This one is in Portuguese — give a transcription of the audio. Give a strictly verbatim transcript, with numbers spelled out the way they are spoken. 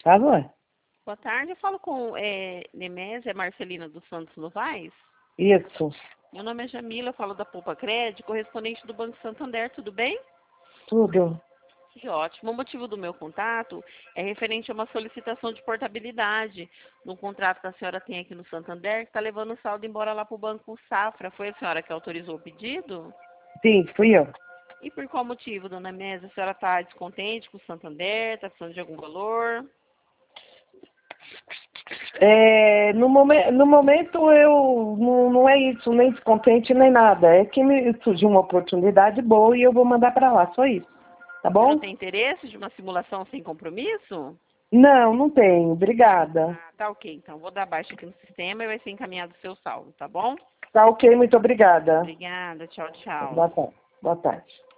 Alô? Boa tarde, eu falo com é, Nemésia Marcelina dos Santos Novaes. Isso. Meu nome é Jamila, eu falo da Poupa Crédito, correspondente do Banco Santander, tudo bem? Tudo. Que ótimo. O motivo do meu contato é referente a uma solicitação de portabilidade no contrato que a senhora tem aqui no Santander, que está levando o saldo embora lá para o Banco Safra. Foi a senhora que autorizou o pedido? Sim, fui eu. E por qual motivo, dona Mésia? A senhora está descontente com o Santander? Está precisando de algum valor? É, no, momen no momento eu não, não é isso, nem descontente nem nada. É que me surgiu uma oportunidade boa e eu vou mandar para lá, só isso. Tá Você não bom? tem interesse de uma simulação sem compromisso? Não, não tenho. Obrigada. Ah, tá ok. Então, vou dar baixa aqui no sistema e vai ser encaminhado o seu saldo, tá bom? Tá ok, muito obrigada. Obrigada. Tchau, tchau. Boa tarde. Boa tarde.